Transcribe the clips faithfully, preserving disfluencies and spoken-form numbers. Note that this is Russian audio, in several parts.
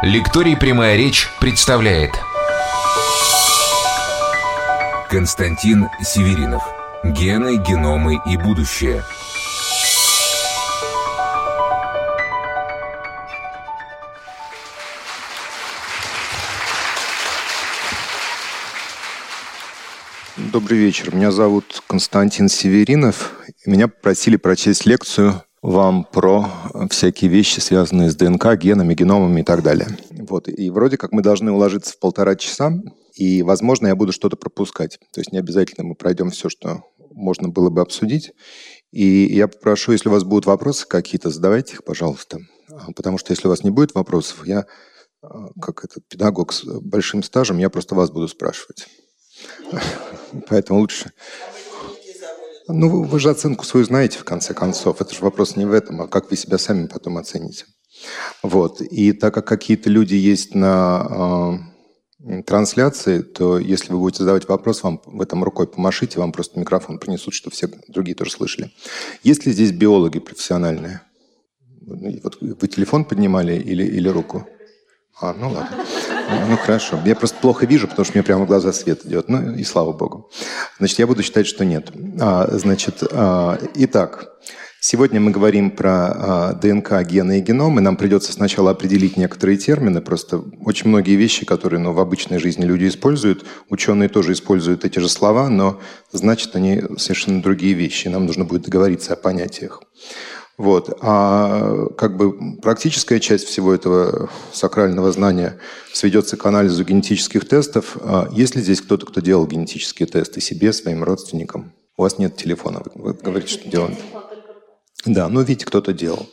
Лекторий «Прямая речь» представляет Константин Северинов. Гены, геномы и будущее. Добрый вечер. Меня зовут Константин Северинов. Меня попросили прочесть лекцию вам про всякие вещи, связанные с ДНК, генами, геномами и так далее. Вот. И вроде как мы должны уложиться в полтора часа, и, возможно, я буду что-то пропускать. То есть не обязательно мы пройдем все, что можно было бы обсудить. И я попрошу, если у вас будут вопросы какие-то, задавайте их, пожалуйста. Потому что если у вас не будет вопросов, я, как этот педагог с большим стажем, я просто вас буду спрашивать. Поэтому лучше... Ну, вы, вы же оценку свою знаете, в конце концов. Это же вопрос не в этом, а как вы себя сами потом оцените. Вот. И так как какие-то люди есть на э, трансляции, то если вы будете задавать вопрос, вам в этом рукой помашите, вам просто микрофон принесут, чтобы все другие тоже слышали. Есть ли здесь биологи профессиональные? Вот вы телефон поднимали или, или руку? А, ну ладно. Ну хорошо. Я просто плохо вижу, потому что мне прямо в глаза свет идет. Ну и слава богу. Значит, я буду считать, что нет. А, значит, а, итак, сегодня мы говорим про а, ДНК, гены и геномы. Нам придется сначала определить некоторые термины. Просто очень многие вещи, которые ну, в обычной жизни люди используют, ученые тоже используют эти же слова, но значит они совершенно другие вещи. Нам нужно будет договориться о понятиях. Вот. А как бы практическая часть всего этого сакрального знания сведется к анализу генетических тестов. Есть ли здесь кто-то, кто делал генетические тесты себе, своим родственникам? У вас нет телефона, вы говорите, что делали. Да, ну видите, кто-то делал.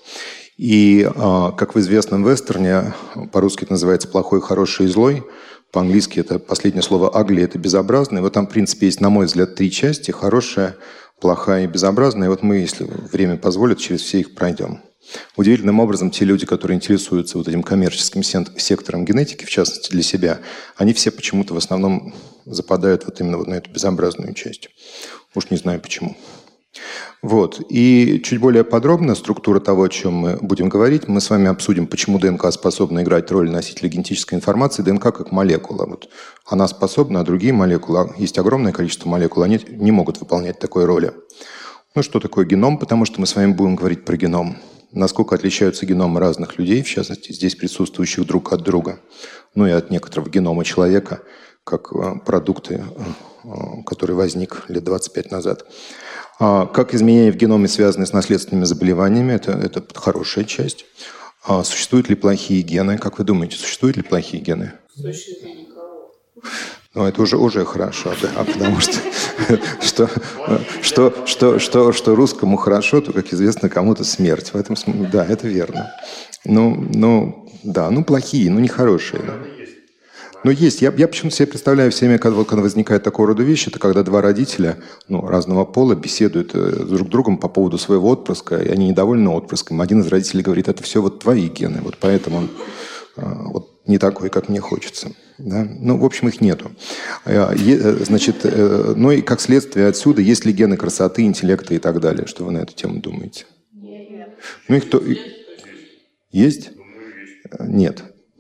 И как в известном вестерне, по-русски это называется «плохой, хороший и злой», по-английски это последнее слово «ugly» — это «безобразный». Вот там, в принципе, есть, на мой взгляд, три части: хорошая, плохая и безобразная. И вот мы, если время позволит, через все их пройдем. Удивительным образом, те люди, которые интересуются вот этим коммерческим сектором генетики, в частности для себя, они все почему-то в основном западают вот именно вот на эту безобразную часть. Уж не знаю почему. Вот. И чуть более подробно структура того, о чем мы будем говорить, мы с вами обсудим, почему ДНК способна играть роль носителя генетической информации. ДНК как молекула. Вот она способна, а другие молекулы, есть огромное количество молекул, они не могут выполнять такой роли. Ну, что такое геном? Потому что мы с вами будем говорить про геном. Насколько отличаются геномы разных людей, в частности, здесь присутствующих друг от друга, ну и от некоторого генома человека, как продукты, который возник лет двадцать пять назад. Как изменения в геноме связаны с наследственными заболеваниями, это, это хорошая часть. Существуют ли плохие гены? Как вы думаете, существуют ли плохие гены? Существует никого. Ну, это уже, уже хорошо, да, потому что, что, что, что, что, что русскому хорошо, то, как известно, кому-то смерть. В этом смысле, да, это верно. Ну, ну, да, ну, плохие, ну, нехорошие. Да. Но есть. Я, я почему-то себе представляю в семье, когда, когда возникает такого рода вещи, это когда два родителя ну, разного пола беседуют друг с другом по поводу своего отпрыска, и они недовольны отпрыском. Один из родителей говорит: это все вот твои гены, вот поэтому он вот, не такой, как мне хочется. Да? Ну, в общем, их нету. Значит, ну и как следствие отсюда, есть ли гены красоты, интеллекта и так далее? Что вы на эту тему думаете? Нет. Ну, их кто... Есть? Нет.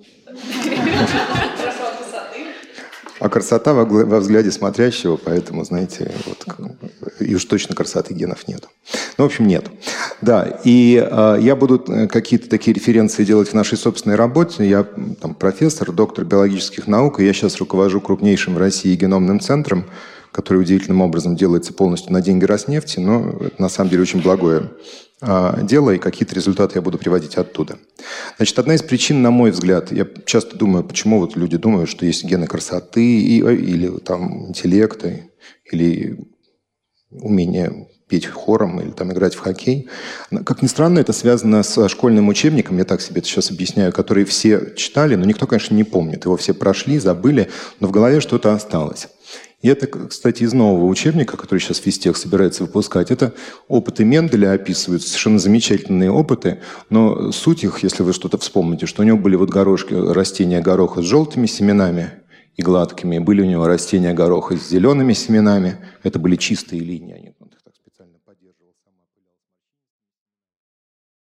А красота во взгляде смотрящего, поэтому, знаете, вот, и уж точно красоты генов нет. Ну, в общем, нет. Да, и э, я буду какие-то такие референции делать в нашей собственной работе. Я там, профессор, доктор биологических наук, и я сейчас руковожу крупнейшим в России геномным центром, который удивительным образом делается полностью на деньги Роснефти, но это на самом деле очень благое э, дело, и какие-то результаты я буду приводить оттуда. Значит, одна из причин, на мой взгляд, я часто думаю, почему вот люди думают, что есть гены красоты и, или там, интеллекта, или умение петь хором или там, играть в хоккей. Как ни странно, это связано с школьным учебником, я так себе это сейчас объясняю, который все читали, но никто, конечно, не помнит. Его все прошли, забыли, но в голове что-то осталось. И это, кстати, из нового учебника, который сейчас Физтех собирается выпускать. Это опыты Менделя описывают, совершенно замечательные опыты, но суть их, если вы что-то вспомните, что у него были вот горошки, растения гороха с желтыми семенами и гладкими, были у него растения гороха с зелеными семенами, это были чистые линии, они